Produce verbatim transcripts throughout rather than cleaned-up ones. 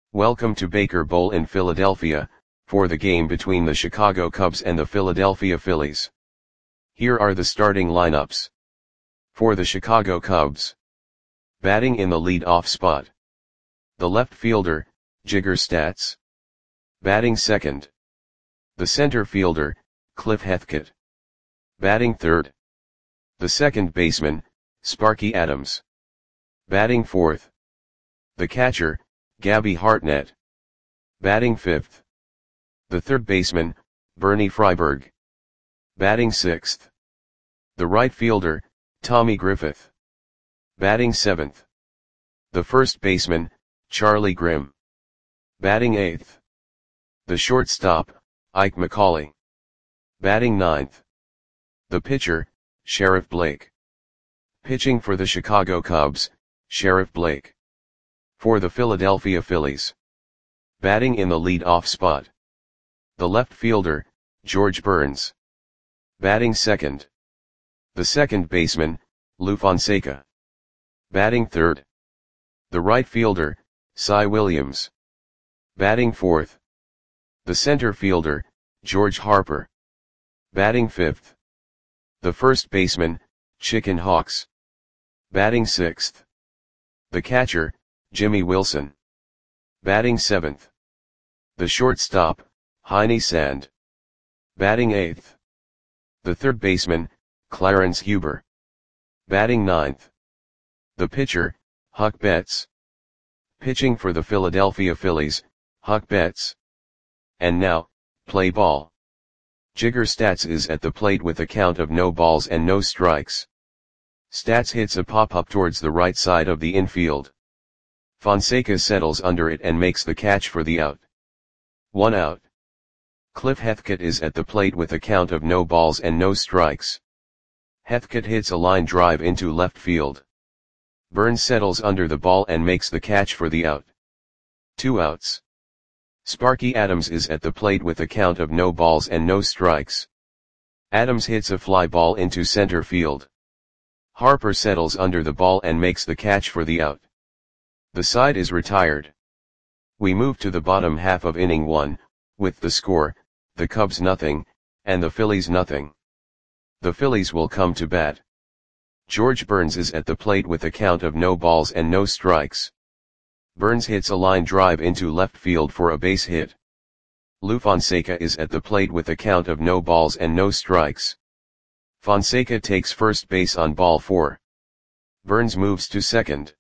Welcome to Baker Bowl in Philadelphia, for the game between the Chicago Cubs and the Philadelphia Phillies. Here are the starting lineups. For the Chicago Cubs. Batting in the lead-off spot. The left fielder, Jigger Statz. Batting second. The center fielder, Cliff Hethkett. Batting third. The second baseman, Sparky Adams. Batting fourth. The catcher, Gabby Hartnett. Batting fifth. The third baseman, Bernie Freiberg. Batting sixth. The right fielder, Tommy Griffith. Batting seventh. The first baseman, Charlie Grimm. Batting eighth. The shortstop, Ike McCauley. Batting ninth. The pitcher, Sheriff Blake. Pitching for the Chicago Cubs, Sheriff Blake. For the Philadelphia Phillies. Batting in the lead-off spot. The left fielder, George Burns. Batting second. The second baseman, Lou Fonseca. Batting third. The right fielder, Cy Williams. Batting fourth. The center fielder, George Harper. Batting fifth. The first baseman, Chicken Hawks. Batting sixth. The catcher, Jimmy Wilson. Batting seventh. The shortstop, Heine Sand. Batting eighth. The third baseman, Clarence Huber. Batting ninth. The pitcher, Huck Betts. Pitching for the Philadelphia Phillies, Huck Betts. And now, play ball. Jigger Statz is at the plate with a count of no balls and no strikes. Statz hits a pop-up towards the right side of the infield. Fonseca settles under it and makes the catch for the out. One out. Cliff Hethkett is at the plate with a count of no balls and no strikes. Hethkett hits a line drive into left field. Burns settles under the ball and makes the catch for the out. Two outs. Sparky Adams is at the plate with a count of no balls and no strikes. Adams hits a fly ball into center field. Harper settles under the ball and makes the catch for the out. The side is retired. We move to the bottom half of inning one, with the score, the Cubs nothing, and the Phillies nothing. The Phillies will come to bat. George Burns is at the plate with a count of no balls and no strikes. Burns hits a line drive into left field for a base hit. Lou Fonseca is at the plate with a count of no balls and no strikes. Fonseca takes first base on ball four. Burns moves to second.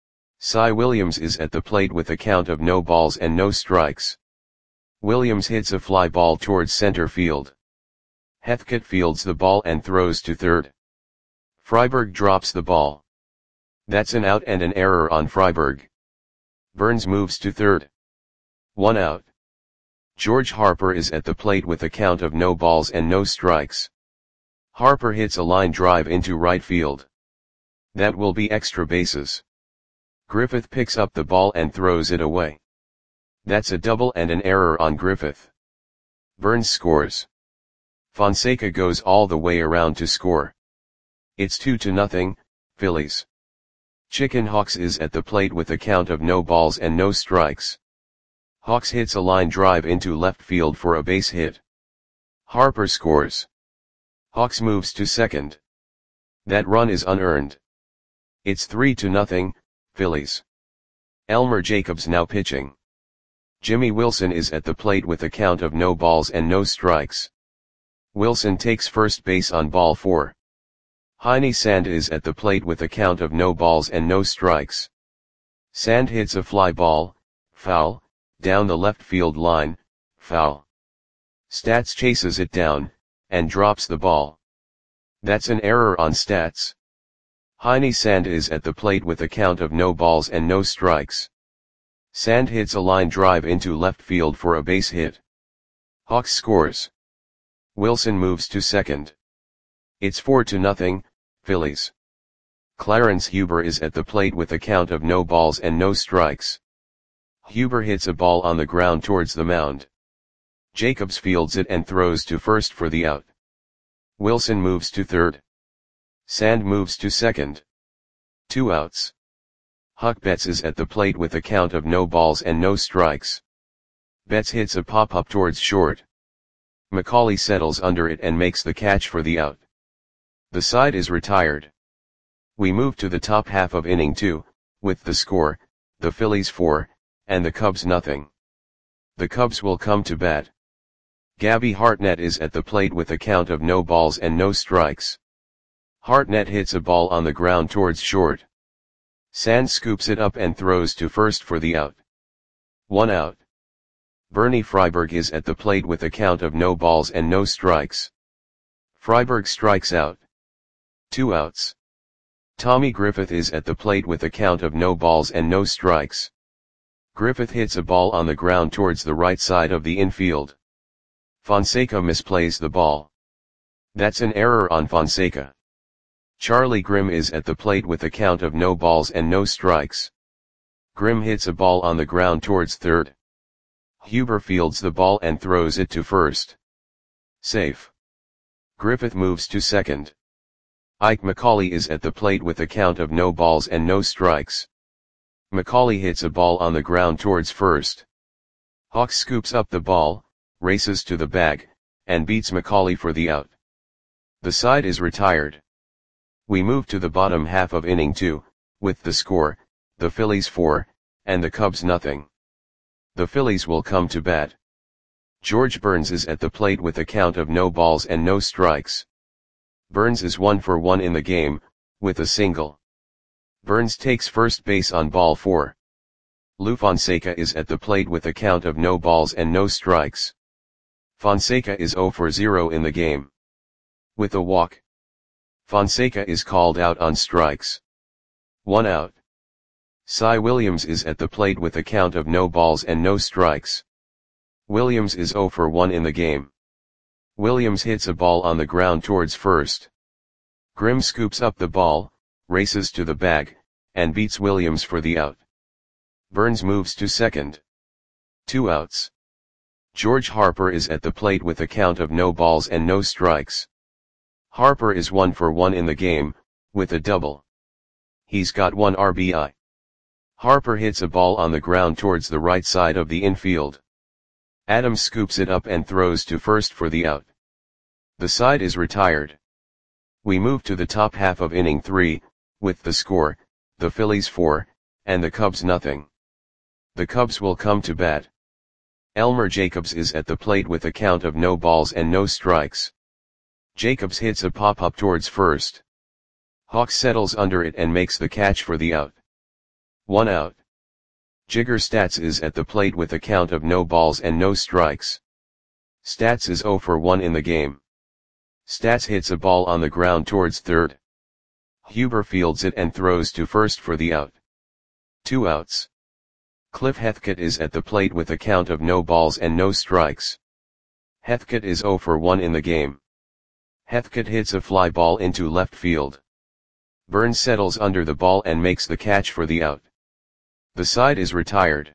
Cy Williams is at the plate with a count of no balls and no strikes. Williams hits a fly ball towards center field. Hethkett fields the ball and throws to third. Freiberg drops the ball. That's an out and an error on Freiberg. Burns moves to third. One out. George Harper is at the plate with a count of no balls and no strikes. Harper hits a line drive into right field. That will be extra bases. Griffith picks up the ball and throws it away. That's a double and an error on Griffith. Burns scores. Fonseca goes all the way around to score. It's two to nothing, Phillies. Chicken Hawks is at the plate with a count of no balls and no strikes. Hawks hits a line drive into left field for a base hit. Harper scores. Hawks moves to second. That run is unearned. It's three to nothing, Phillies. Elmer Jacobs now pitching. Jimmy Wilson is at the plate with a count of no balls and no strikes. Wilson takes first base on ball four. Heine Sand is at the plate with a count of no balls and no strikes. Sand hits a fly ball, foul, down the left field line, foul. Statz chases it down, and drops the ball. That's an error on Statz. Heine Sand is at the plate with a count of no balls and no strikes. Sand hits a line drive into left field for a base hit. Hawks scores. Wilson moves to second. It's four to nothing, Phillies. Clarence Huber is at the plate with a count of no balls and no strikes. Huber hits a ball on the ground towards the mound. Jacobs fields it and throws to first for the out. Wilson moves to third. Sand moves to second. Two outs. Huck Betts is at the plate with a count of no balls and no strikes. Betts hits a pop-up towards short. McCauley settles under it and makes the catch for the out. The side is retired. We move to the top half of inning two, with the score, the Phillies four, and the Cubs nothing. The Cubs will come to bat. Gabby Hartnett is at the plate with a count of no balls and no strikes. Hartnett hits a ball on the ground towards short. Sands scoops it up and throws to first for the out. One out. Bernie Freiberg is at the plate with a count of no balls and no strikes. Freiberg strikes out. Two outs. Tommy Griffith is at the plate with a count of no balls and no strikes. Griffith hits a ball on the ground towards the right side of the infield. Fonseca misplays the ball. That's an error on Fonseca. Charlie Grimm is at the plate with a count of no balls and no strikes. Grimm hits a ball on the ground towards third. Huber fields the ball and throws it to first. Safe. Griffith moves to second. Ike McCauley is at the plate with a count of no balls and no strikes. McCauley hits a ball on the ground towards first. Hawks scoops up the ball, races to the bag, and beats McCauley for the out. The side is retired. We move to the bottom half of inning two, with the score, the Phillies four, and the Cubs nothing. The Phillies will come to bat. George Burns is at the plate with a count of no balls and no strikes. Burns is one for one in the game, with a single. Burns takes first base on ball four. Lou Fonseca is at the plate with a count of no balls and no strikes. Fonseca is zero for zero in the game. With a walk, Fonseca is called out on strikes. One out. Cy Williams is at the plate with a count of no balls and no strikes. Williams is zero for one in the game. Williams hits a ball on the ground towards first. Grimm scoops up the ball, races to the bag, and beats Williams for the out. Burns moves to second. Two outs. George Harper is at the plate with a count of no balls and no strikes. Harper is one for one in the game, with a double. He's got one R B I. Harper hits a ball on the ground towards the right side of the infield. Adams scoops it up and throws to first for the out. The side is retired. We move to the top half of inning three, with the score, the Phillies four, and the Cubs nothing. The Cubs will come to bat. Elmer Jacobs is at the plate with a count of no balls and no strikes. Jacobs hits a pop-up towards first. Hawks settles under it and makes the catch for the out. One out. Jigger Stats is at the plate with a count of no balls and no strikes. Stats is zero for one in the game. Stats hits a ball on the ground towards third. Huber fields it and throws to first for the out. Two outs. Cliff Heathcote is at the plate with a count of no balls and no strikes. Heathcote is zero for one in the game. Heathcote hits a fly ball into left field. Burns settles under the ball and makes the catch for the out. The side is retired.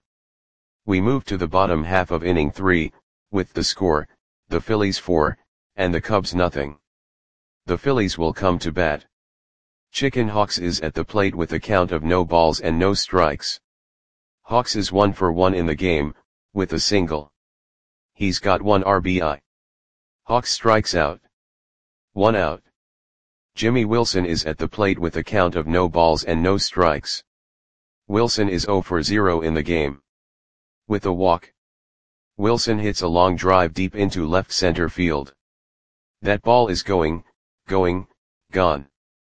We move to the bottom half of inning three, with the score, the Phillies four, and the Cubs nothing. The Phillies will come to bat. Chicken Hawks is at the plate with a count of no balls and no strikes. Hawks is one for one in the game, with a single. He's got one R B I. Hawks strikes out. One out. Jimmy Wilson is at the plate with a count of no balls and no strikes. Wilson is zero for zero in the game. With a walk, Wilson hits a long drive deep into left center field. That ball is going, going, gone.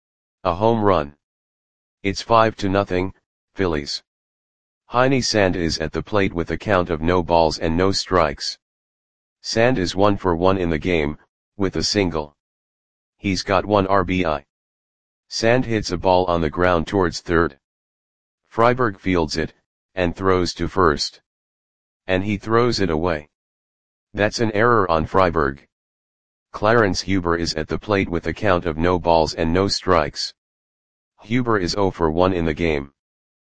A home run. It's five to nothing, Phillies. Heine Sand is at the plate with a count of no balls and no strikes. Sand is one for one in the game, with a single. He's got one R B I. Sand hits a ball on the ground towards third. Freiberg fields it, and throws to first. And he throws it away. That's an error on Freiberg. Clarence Huber is at the plate with a count of no balls and no strikes. Huber is zero for one in the game.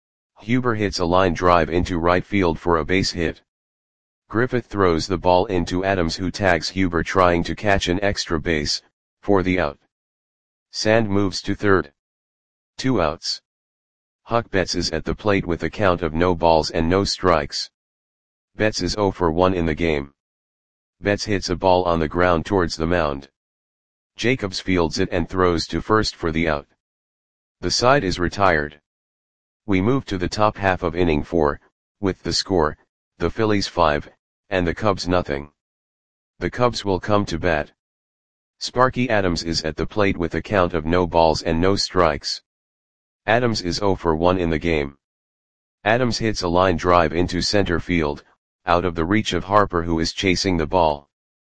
Huber hits a line drive into right field for a base hit. Griffith throws the ball into Adams, who tags Huber trying to catch an extra base, for the out. Sand moves to third. Two outs. Huck Betts is at the plate with a count of no balls and no strikes. Betts is zero for one in the game. Betts hits a ball on the ground towards the mound. Jacobs fields it and throws to first for the out. The side is retired. We move to the top half of inning four, with the score, the Phillies five, and the Cubs nothing. The Cubs will come to bat. Sparky Adams is at the plate with a count of no balls and no strikes. Adams is zero for one in the game. Adams hits a line drive into center field, out of the reach of Harper, who is chasing the ball.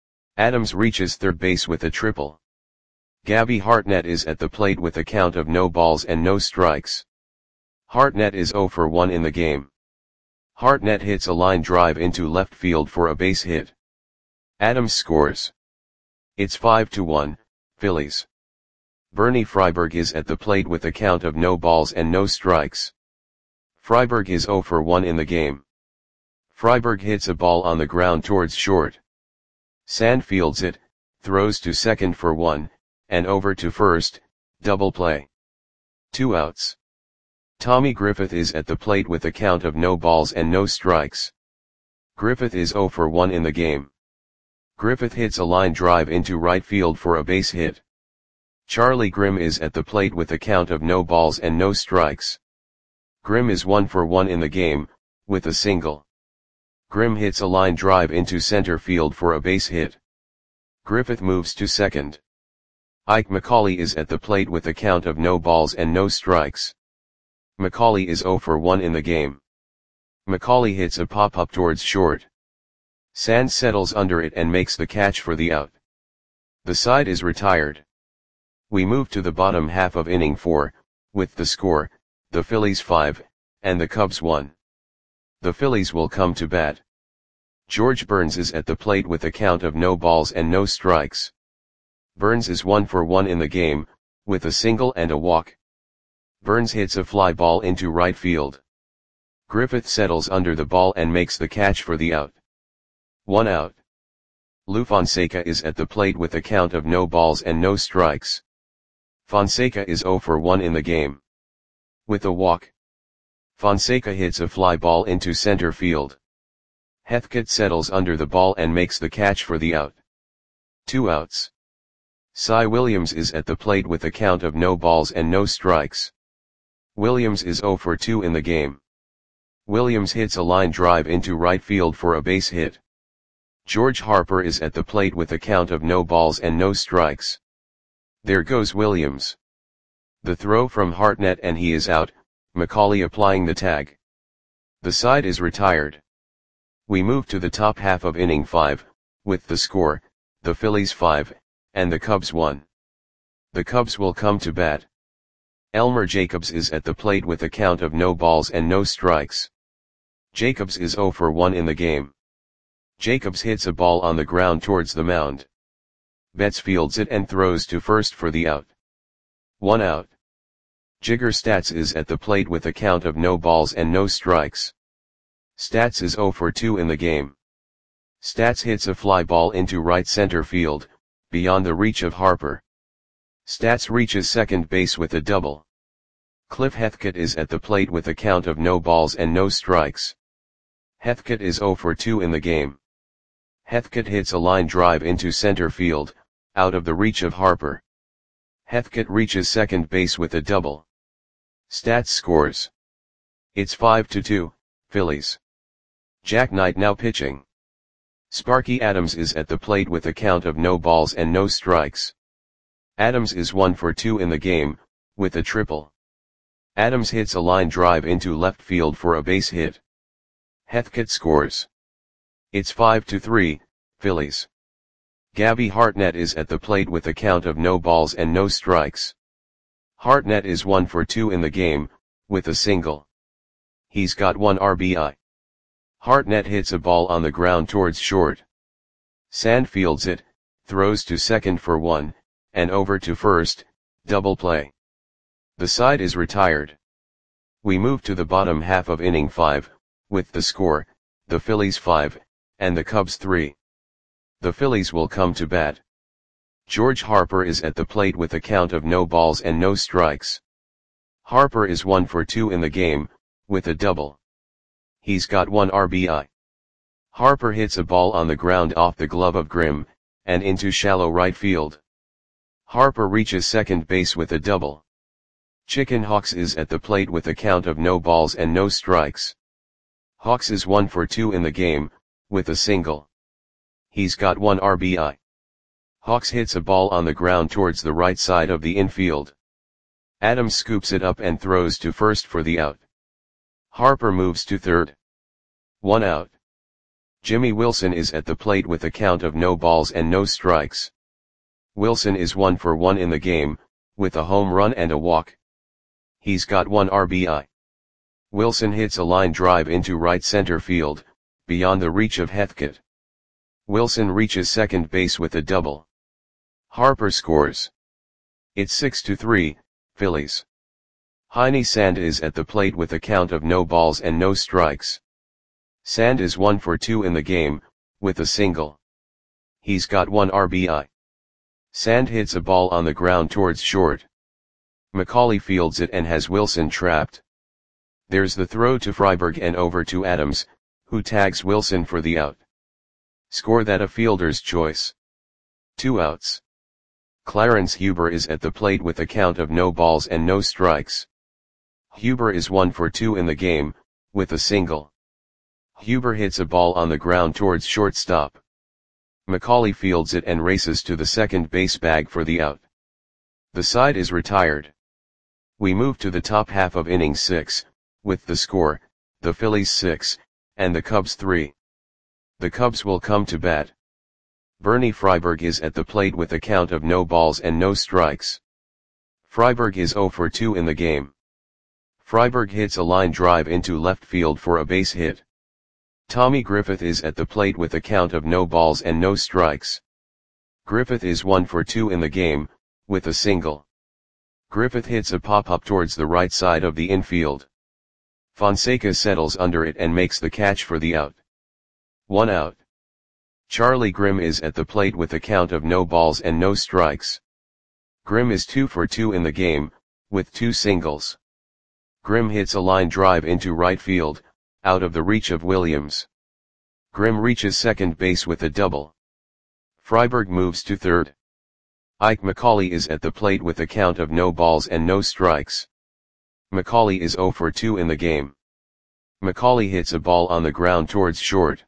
Adams reaches third base with a triple. Gabby Hartnett is at the plate with a count of no balls and no strikes. Hartnett is zero for one in the game. Hartnett hits a line drive into left field for a base hit. Adams scores. It's five to one, Phillies. Bernie Freiberg is at the plate with a count of no balls and no strikes. Freiberg is zero for one in the game. Freiberg hits a ball on the ground towards short. Sand fields it, throws to second for one, and over to first, double play. Two outs. Tommy Griffith is at the plate with a count of no balls and no strikes. Griffith is zero for one in the game. Griffith hits a line drive into right field for a base hit. Charlie Grimm is at the plate with a count of no balls and no strikes. Grimm is one for one in the game, with a single. Grimm hits a line drive into center field for a base hit. Griffith moves to second. Ike McCauley is at the plate with a count of no balls and no strikes. McCauley is zero for one in the game. McCauley hits a pop-up towards short. Sand settles under it and makes the catch for the out. The side is retired. We move to the bottom half of inning four, with the score, the Phillies five, and the Cubs one. The Phillies will come to bat. George Burns is at the plate with a count of no balls and no strikes. Burns is one for one in the game, with a single and a walk. Burns hits a fly ball into right field. Griffith settles under the ball and makes the catch for the out. One out. Lou Fonseca is at the plate with a count of no balls and no strikes. Fonseca is zero for one in the game. With a walk. Fonseca hits a fly ball into center field. Heathcote settles under the ball and makes the catch for the out. Two outs. Cy Williams is at the plate with a count of no balls and no strikes. Williams is zero for two in the game. Williams hits a line drive into right field for a base hit. George Harper is at the plate with a count of no balls and no strikes. There goes Williams. The throw from Hartnett and he is out, McCauley applying the tag. The side is retired. We move to the top half of inning five, with the score, the Phillies five, and the Cubs one. The Cubs will come to bat. Elmer Jacobs is at the plate with a count of no balls and no strikes. Jacobs is zero for one in the game. Jacobs hits a ball on the ground towards the mound. Betts fields it and throws to first for the out. One out. Jigger Stats is at the plate with a count of no balls and no strikes. Stats is zero for two in the game. Stats hits a fly ball into right center field, beyond the reach of Harper. Stats reaches second base with a double. Cliff Heathcote is at the plate with a count of no balls and no strikes. Heathcote is zero for two in the game. Heathcote hits a line drive into center field, out of the reach of Harper. Heathcote reaches second base with a double. Stats scores. It's five to two, Phillies. Jack Knight now pitching. Sparky Adams is at the plate with a count of no balls and no strikes. Adams is one for two in the game, with a triple. Adams hits a line drive into left field for a base hit. Heathcote scores. It's five to three, Phillies. Gabby Hartnett is at the plate with a count of no balls and no strikes. Hartnett is one for two in the game, with a single. He's got one R B I. Hartnett hits a ball on the ground towards short. Sand fields it, throws to second for one, and over to first, double play. The side is retired. We move to the bottom half of inning five, with the score, the Phillies five, and the Cubs three. The Phillies will come to bat. George Harper is at the plate with a count of no balls and no strikes. Harper is one for two in the game, with a double. He's got one R B I. Harper hits a ball on the ground off the glove of Grimm, and into shallow right field. Harper reaches second base with a double. Chicken Hawks is at the plate with a count of no balls and no strikes. Hawks is one for two in the game, with a single. He's got one R B I. Hawks hits a ball on the ground towards the right side of the infield. Adams scoops it up and throws to first for the out. Harper moves to third. One out. Jimmy Wilson is at the plate with a count of no balls and no strikes. Wilson is one for one in the game, with a home run and a walk. He's got one R B I. Wilson hits a line drive into right center field, beyond the reach of Heathcote. Wilson reaches second base with a double. Harper scores. It's six to three, Phillies. Heine Sand is at the plate with a count of no balls and no strikes. Sand is one for two in the game, with a single. He's got one R B I. Sand hits a ball on the ground towards short. Macaulay fields it and has Wilson trapped. There's the throw to Freiberg and over to Adams, who tags Wilson for the out. Score that a fielder's choice. Two outs. Clarence Huber is at the plate with a count of no balls and no strikes. Huber is one for two in the game, with a single. Huber hits a ball on the ground towards shortstop. Macaulay fields it and races to the second base bag for the out. The side is retired. We move to the top half of inning six, with the score, the Phillies six, and the Cubs three. The Cubs will come to bat. Bernie Freiberg is at the plate with a count of no balls and no strikes. Freiberg is zero for two in the game. Freiberg hits a line drive into left field for a base hit. Tommy Griffith is at the plate with a count of no balls and no strikes. Griffith is one for two in the game, with a single. Griffith hits a pop-up towards the right side of the infield. Fonseca settles under it and makes the catch for the out. One out. Charlie Grimm is at the plate with a count of no balls and no strikes. Grimm is two for two in the game, with two singles. Grimm hits a line drive into right field, out of the reach of Williams. Grimm reaches second base with a double. Freiberg moves to third. Ike Macaulay is at the plate with a count of no balls and no strikes. Macaulay is zero for two in the game. Macaulay hits a ball on the ground towards short.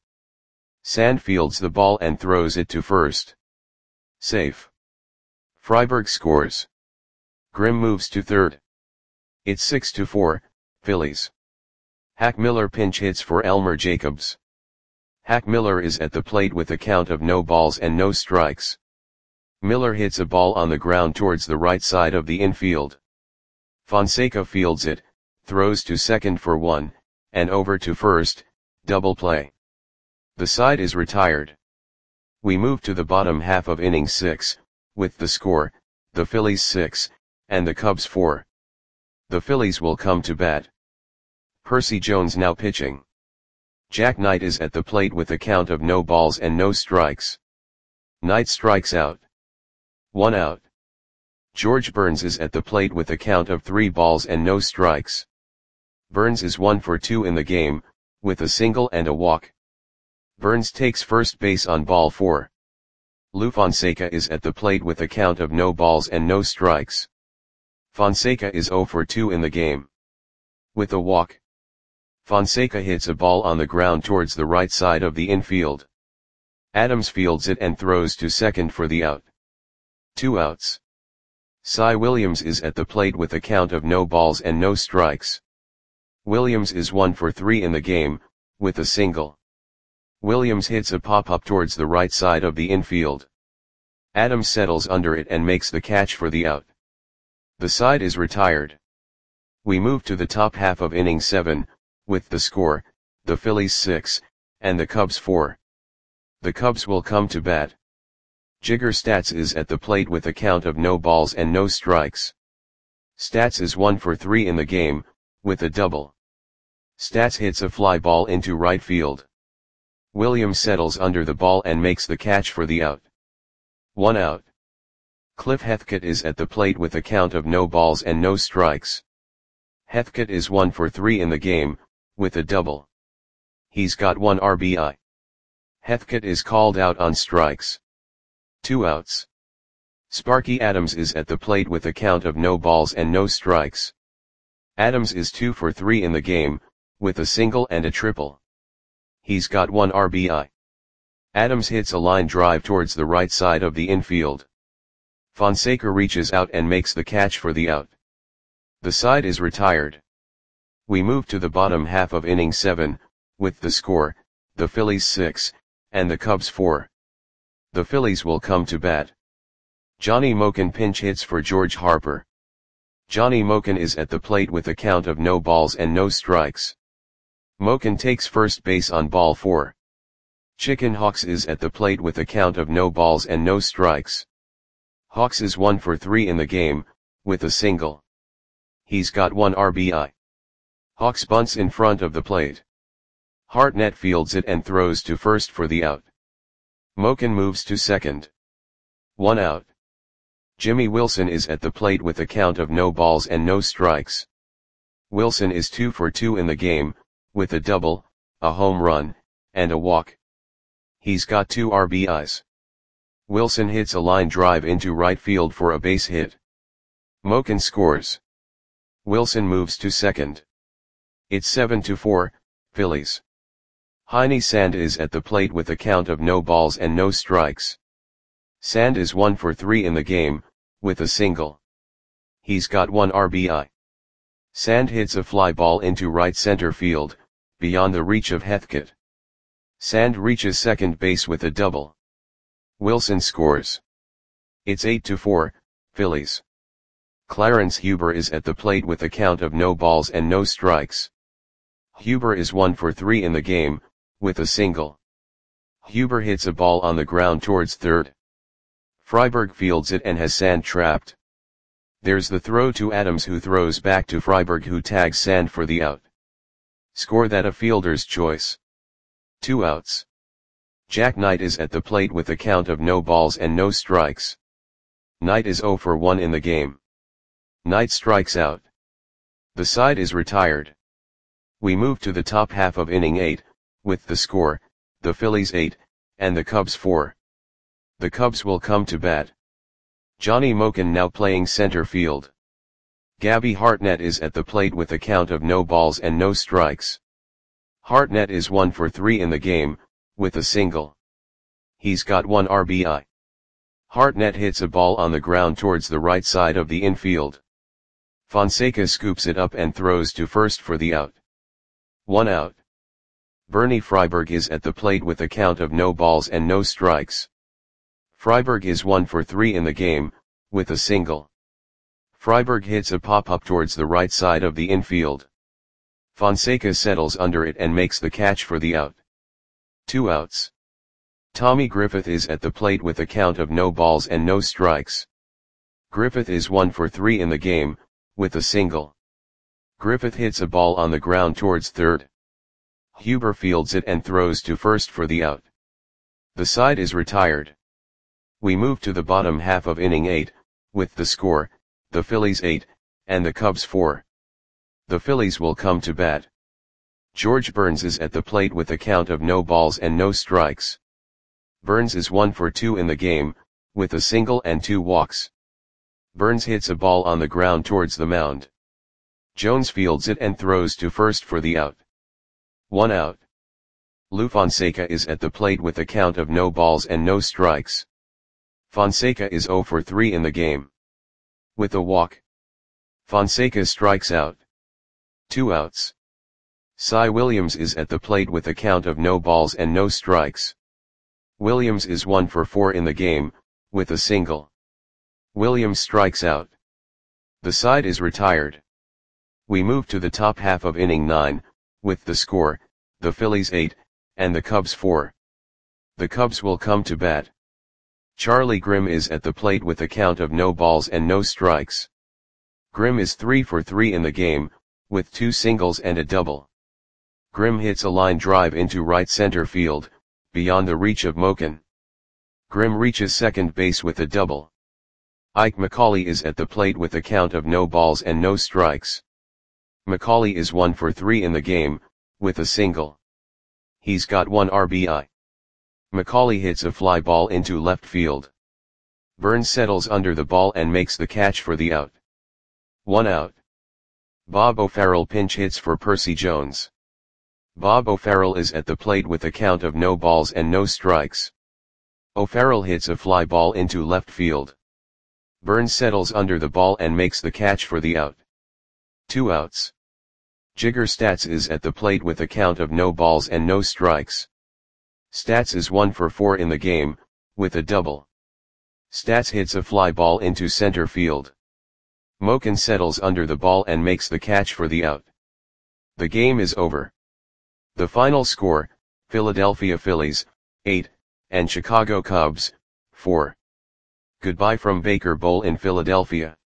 Sand fields the ball and throws it to first. Safe. Freiberg scores. Grimm moves to third. It's six to four, Phillies. Hack Miller pinch hits for Elmer Jacobs. Hack Miller is at the plate with a count of no balls and no strikes. Miller hits a ball on the ground towards the right side of the infield. Fonseca fields it, throws to second for one, and over to first, double play. The side is retired. We move to the bottom half of inning six, with the score, the Phillies six, and the Cubs four. The Phillies will come to bat. Percy Jones now pitching. Jack Knight is at the plate with a count of no balls and no strikes. Knight strikes out. One out. George Burns is at the plate with a count of three balls and no strikes. Burns is one for two in the game, with a single and a walk. Burns takes first base on ball four. Lou Fonseca is at the plate with a count of no balls and no strikes. Fonseca is zero for two in the game. With a walk. Fonseca hits a ball on the ground towards the right side of the infield. Adams fields it and throws to second for the out. Two outs. Cy Williams is at the plate with a count of no balls and no strikes. Williams is one for three in the game, with a single. Williams hits a pop-up towards the right side of the infield. Adams settles under it and makes the catch for the out. The side is retired. We move to the top half of inning seven, with the score, the Phillies six, and the Cubs four. The Cubs will come to bat. Jigger Stats is at the plate with a count of no balls and no strikes. Stats is one for three in the game, with a double. Stats hits a fly ball into right field. Williams settles under the ball and makes the catch for the out. One out. Cliff Heathcote is at the plate with a count of no balls and no strikes. Heathcote is one for three in the game, with a double. He's got one R B I. Heathcote is called out on strikes. Two outs. Sparky Adams is at the plate with a count of no balls and no strikes. Adams is two for three in the game, with a single and a triple. He's got one R B I. Adams hits a line drive towards the right side of the infield. Fonseca reaches out and makes the catch for the out. The side is retired. We move to the bottom half of inning seven, with the score, the Phillies six, and the Cubs four. The Phillies will come to bat. Johnny Moken pinch hits for George Harper. Johnny Moken is at the plate with a count of no balls and no strikes. Moken takes first base on ball four. Chicken Hawks is at the plate with a count of no balls and no strikes. Hawks is one for three in the game, with a single. He's got one R B I. Hawks bunts in front of the plate. Hartnett fields it and throws to first for the out. Moken moves to second. One out. Jimmy Wilson is at the plate with a count of no balls and no strikes. Wilson is two for two in the game, with a double, a home run, and a walk. He's got two R B Is. Wilson hits a line drive into right field for a base hit. Moken scores. Wilson moves to second. It's seven to four, Phillies. Heine Sand is at the plate with a count of no balls and no strikes. Sand is one for three in the game, with a single. He's got one R B I. Sand hits a fly ball into right center field, beyond the reach of Heathcote. Sand reaches second base with a double. Wilson scores. It's eight to four, Phillies. Clarence Huber is at the plate with a count of no balls and no strikes. Huber is one for three in the game, with a single. Huber hits a ball on the ground towards third. Freiberg fields it and has Sand trapped. There's the throw to Adams, who throws back to Freiberg, who tags Sand for the out. Score that a fielder's choice. Two outs. Jack Knight is at the plate with a count of no balls and no strikes. Knight is zero for one in the game. Knight strikes out. The side is retired. We move to the top half of inning eight, with the score, the Phillies eight, and the Cubs four. The Cubs will come to bat. Johnny Moken now playing center field. Gabby Hartnett is at the plate with a count of no balls and no strikes. Hartnett is one for three in the game, with a single. He's got one R B I. Hartnett hits a ball on the ground towards the right side of the infield. Fonseca scoops it up and throws to first for the out. One out. Bernie Freiberg is at the plate with a count of no balls and no strikes. Freiberg is one for three in the game, with a single. Freiberg hits a pop-up towards the right side of the infield. Fonseca settles under it and makes the catch for the out. Two outs. Tommy Griffith is at the plate with a count of no balls and no strikes. Griffith is one for three in the game, with a single. Griffith hits a ball on the ground towards third. Huber fields it and throws to first for the out. The side is retired. We move to the bottom half of inning eight, with the score, the Phillies eight, and the Cubs four. The Phillies will come to bat. George Burns is at the plate with a count of no balls and no strikes. Burns is one for two in the game, with a single and two walks. Burns hits a ball on the ground towards the mound. Jones fields it and throws to first for the out. One out. Lou Fonseca is at the plate with a count of no balls and no strikes. Fonseca is zero for three in the game. With a walk. Fonseca strikes out. Two outs. Cy Williams is at the plate with a count of no balls and no strikes. Williams is one for four in the game, with a single. Williams strikes out. The side is retired. We move to the top half of inning nine, with the score, the Phillies eight, and the Cubs four. The Cubs will come to bat. Charlie Grimm is at the plate with a count of no balls and no strikes. Grimm is three for three in the game, with two singles and a double. Grimm hits a line drive into right center field, beyond the reach of Moken. Grimm reaches second base with a double. Ike McCauley is at the plate with a count of no balls and no strikes. Macaulay is one for three in the game, with a single. He's got one R B I. Macaulay hits a fly ball into left field. Burns settles under the ball and makes the catch for the out. One out. Bob O'Farrell pinch hits for Percy Jones. Bob O'Farrell is at the plate with a count of no balls and no strikes. O'Farrell hits a fly ball into left field. Burns settles under the ball and makes the catch for the out. Two outs. Jigger Stats is at the plate with a count of no balls and no strikes. Stats is one for four in the game, with a double. Stats hits a fly ball into center field. Moken settles under the ball and makes the catch for the out. The game is over. The final score, Philadelphia Phillies, eight, and Chicago Cubs, four. Goodbye from Baker Bowl in Philadelphia.